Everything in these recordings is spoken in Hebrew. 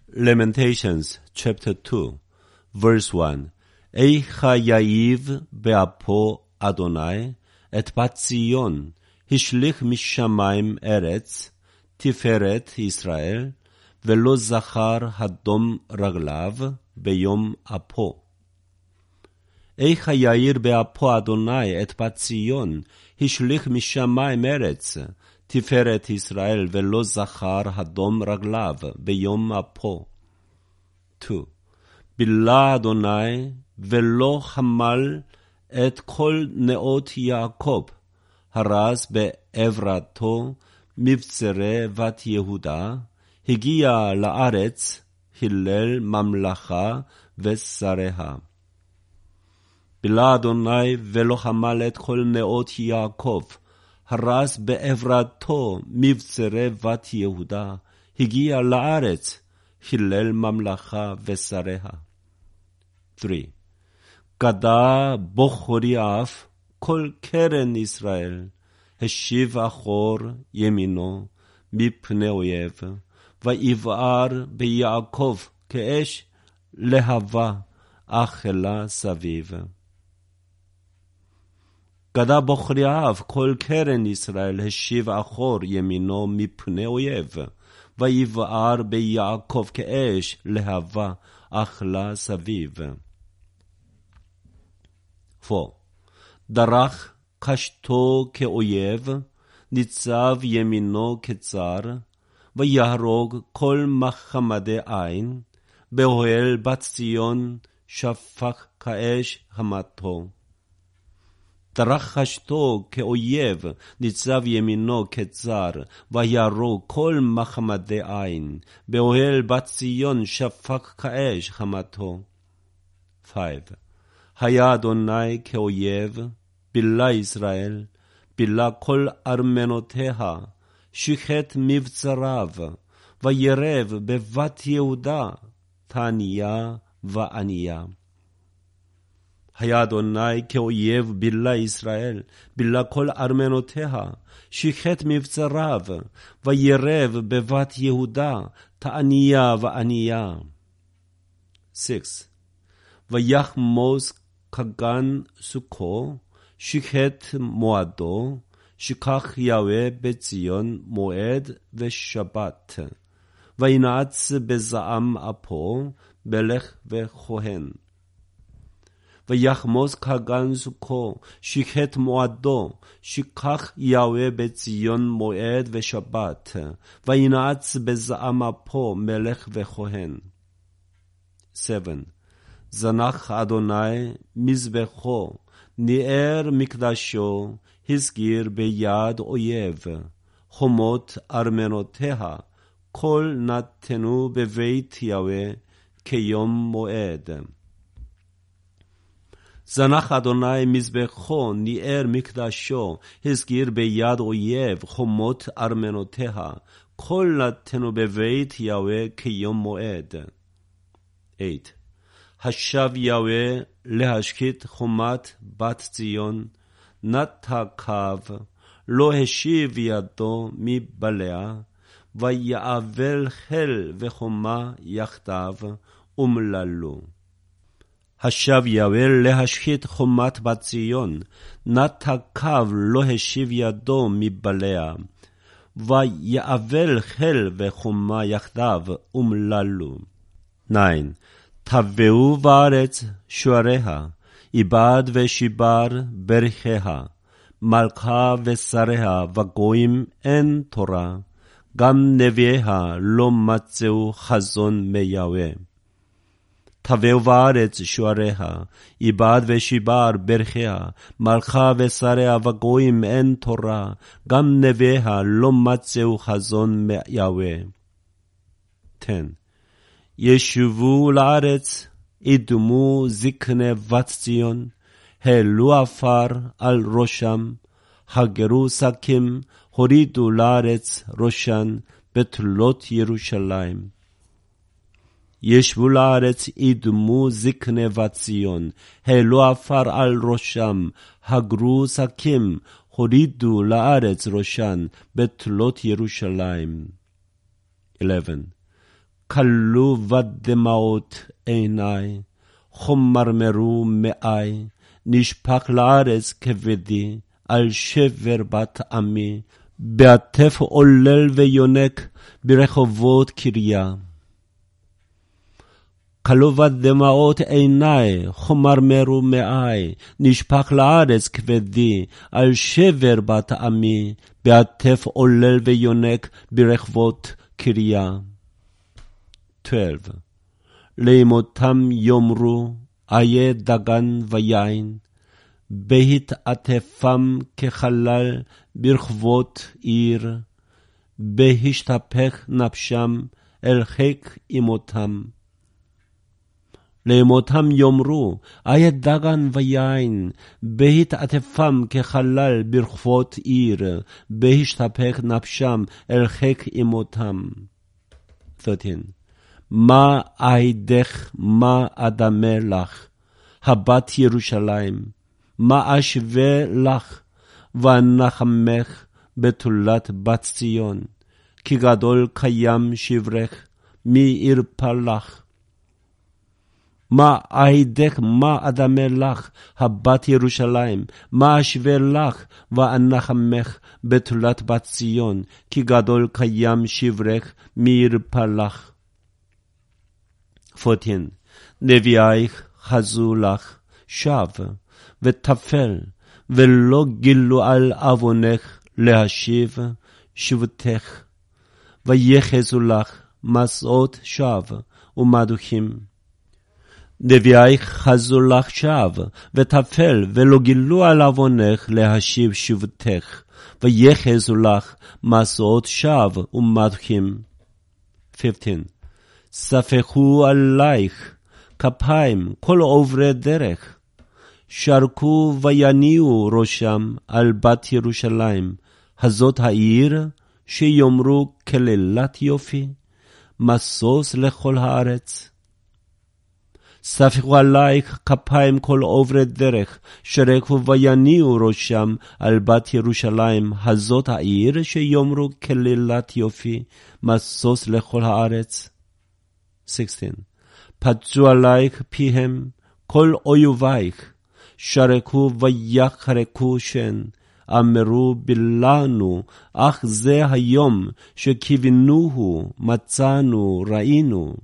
Lamentations chapter 2 verse 1 איכה יאיב באפו אדוני את בת ציון השליך משמיים ארץ תפארת ישראל ולא זכר הדום רגליו ביום אפו. איכה יאיר באפו אדוני את בת ציון השליך משמיים ארץ תפארת ישראל ולא זכר הדום רגליו ביום אפו. 2. בילה אדוני ולא חמל את כל נאות יעקב, הרס בעברתו מבצרי בת יהודה, הגיע לארץ, הילל ממלכה ושריה. בילה אדוני ולא חמל את כל נאות יעקב, הרס בעברתו מבצרי בת יהודה, הגיע לארץ, הילל ממלכה ושריה. 3. גדע בוחרי אף כל קרן ישראל, השיב אחור ימינו מפני אויב, ויבער ביעקב כאש להבה אכלה סביב. גדע בוחרי אף כל קרן ישראל, השיב אחור ימינו מפני אויב, ויבער ביעקב כאש להבה אכלה סביב. 4. דרך קשתו כאויב, ניצב ימינו כצר, ויהרוג כל מחמדי עין, באוהל בת ציון שפך כאש חמתו. דרך קשתו כאויב, ניצב ימינו כצר, ויהרוג כל מחמדי עין, באוהל בת ציון שפך כאש חמתו. 5. היה אדוני כאויב, בילה ישראל, בילה כל ארמנותיה, שיחת מבצריו, וירב בבת יהודה, תעניה ועניה. היה אדוני כאויב, בילה ישראל, בילה כל ארמנותיה, שיחת מבצריו, וירב בבת יהודה, תעניה ועניה. 6. ויחמוס כגן סוכו, שיחת מועדו, שכח יהוה בציון מועד ושבת, וינעץ בזעם אפו, מלך וכהן. ויחמוס כגן סוכו, שיחת מועדו, שכח יהוה בציון מועד ושבת, וינעץ בזעם אפו, מלך וכהן. 7. זנח אדוני מזבחו, ניער מקדשו, הסגיר ביד אויב, חומות ארמנותיה, כל נתנו בבית יהוה כיום מועד. זנח אדוני מזבחו, ניער מקדשו, הסגיר ביד אויב, חומות ארמנותיה, כל נתנו בבית יהוה כיום מועד. 8. השב יהוה להשחית חומת בת ציון, נטע קו, לא השיב ידו מבליה, ויעבל חיל וחומה יחדיו, אומללו. השב יהוה להשחית חומת בת ציון, נטע קו, לא השיב ידו מבליה, ויעבל חיל וחומה יחדיו, אומללו. 9. תבואו בארץ שועריה, איבד ושיבר ברכיה, מלכה ושריה וגויים אין תורה, גם נביאיה לא מצאו חזון מיהוה. תבואו בארץ שועריה, איבד ושיבר ברכיה, מלכה ושריה וגויים אין תורה, גם נביאיה לא מצאו חזון מיהוה. 10. ישובו לארץ, ידמו זקני בת ציון, העלו עפר על ראשם, הגרו שקים, הורידו לארץ ראשן, בתלות ירושלים. ישבו לארץ, ידמו זקני בת ציון, העלו עפר על ראשם, הגרו שקים, הורידו לארץ ראשן, בתלות ירושלים. 11. כלו ודמעות עיניי, חומרמרו מאי, נשפך לארץ כבדי, על שבר בת עמי, בעטף עולל ויונק ברחובות קריה. כלו ודמעות עיניי, חומרמרו מאי, נשפך לארץ כבדי, על שבר בת עמי, בעטף עולל ויונק ברחובות קריה. 12. לאמותם יאמרו, איה דגן ויין, בהתעטפם כחלל ברחובות עיר, בהשתפך נפשם אל חיק אמותם. לאמותם יאמרו, איה דגן ויין, בהתעטפם כחלל ברחובות עיר, בהשתפך נפשם אל חיק אמותם. 13. מה אעידך, מה אדמה לך, הבת ירושלים, מה אשווה לך, ואנחמך בתולת בת ציון, כי גדול קיים שברך, מי ירפא לך. מה אעידך, מה אדמה לך, הבת ירושלים, מה אשווה לך, ואנחמך בתולת בת ציון, כי גדול קיים שברך, מי ירפא לך. 14. נביאייך חזו לך שב וטפל, ולא גילו על עוונך להשיב שבותך, ויחזו לך מסעות שב ומדוכים. נביאייך חזו לך שב וטפל, ולא גילו על עוונך להשיב שבותך, ויחזו לך מסעות שב ומדוכים. 15. ספחו עלייך כפיים כל עוברי דרך, שרקו ויניעו ראשם על בת ירושלים, הזאת העיר שיאמרו כלילת יופי, משוש לכל הארץ. ספחו עלייך כפיים כל עוברי דרך, שרקו ויניעו ראשם על בת ירושלים, הזאת העיר שיאמרו כלילת יופי, משוש לכל הארץ. 16. פצו עלייך פיהם כל אויבייך, שרקו ויחרקו שן, אמרו בלענו, אך זה היום שקיווינוהו, מצאנו, ראינו.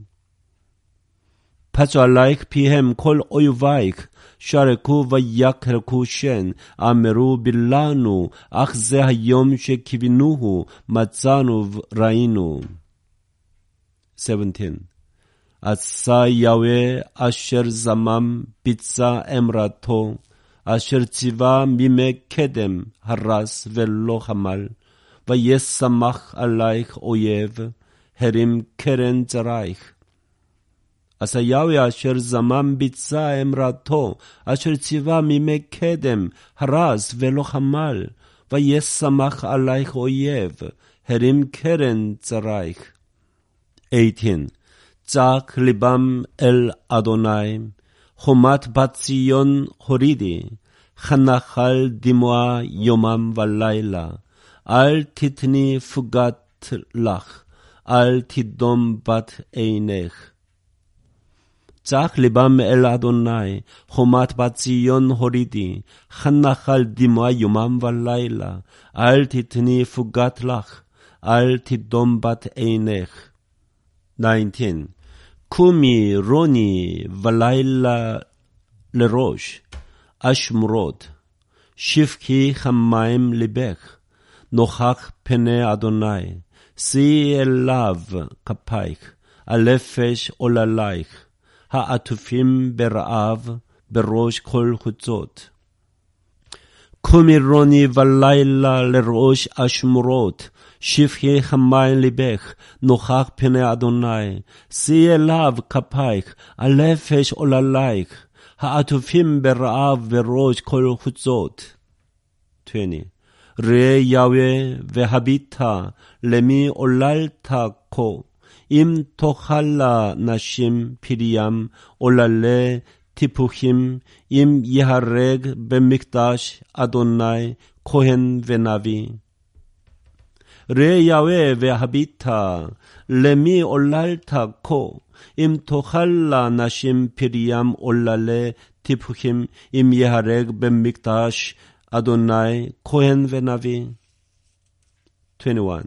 פצו עלייך פיהם כל אויבייך, שרקו ויחרקו שן, אמרו בלענו, אך זה היום שקיווינוהו, מצאנו, ראינו. 17. עשה יהוה אשר זמם ביצע אמרתו, אשר ציווה מימי קדם הרס ולא חמל, וישמח עלייך אויב, הרים קרן זרעייך. עשה יהוה אשר זמם ביצע אמרתו, אשר ציווה מימי קדם הרס ולא חמל, וישמח עלייך אויב, הרים קרן זרעייך. 18. צעק ליבם אל אדוני, חומת בת ציון הורידי, חנחל דמעה יומם ולילה, אל תתני פגת לך, אל תדום בת עינך. צעק ליבם אל אדוני, חומת בת ציון הורידי, חנחל דמעה יומם ולילה, אל תתני פגת לך, אל תדום בת עינך. 19. קומי רוני ולילה לראש, אשמרות, שפכי חמיים לבך, נוכח פני אדוני, שאי אליו כפייך, הלפש עוללייך, העטופים ברעב, בראש כל חוצות. קומי רוני ולילה לראש אשמרות, שפכי חמיים לבך, נוכח פני אדוני, שאי אליו כפייך, הלפש עוללייך, העטופים ברעב בראש כל חוצות. 20. ראה יהוה והביטה, למי עוללת כה, אם תאכלה נשים פריים, עוללי טיפוחים, אם יהרג במקדש אדוני כהן ונביא. ראה יהוה והביטה, למי עוללת כה? אם תאכלנה נשים פריים עוללי טיפוחים, אם יהרג במקדש אדוני כהן ונביא. 21.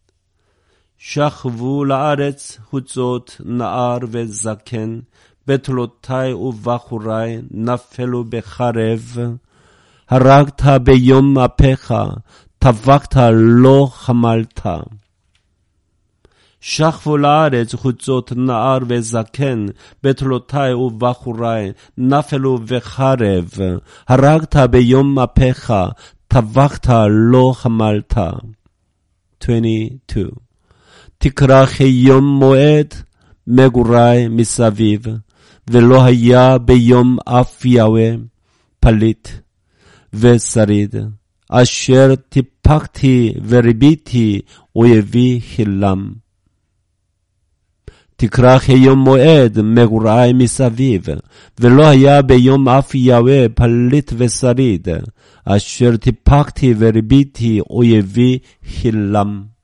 שכבו לארץ חוצות נער וזקן, בתולותי ובחורי נפלו בחרב. הרגת ביום אפיך, טבחת לא חמלת. שכבו לארץ חוצות נער וזקן, בתולותי ובחורי נפלו בחרב. הרגת ביום אפיך, טבחת לא חמלת. 22. תקרח יום מועד מגורי מסביב, ולא היה ביום אף יהוה פליט ושריד, אשר טיפחתי וריביתי אויבי חילם. תקרח יום מועד מגורי מסביב, ולא היה ביום אף יהוה פליט ושריד, אשר טיפחתי וריביתי אויבי חילם.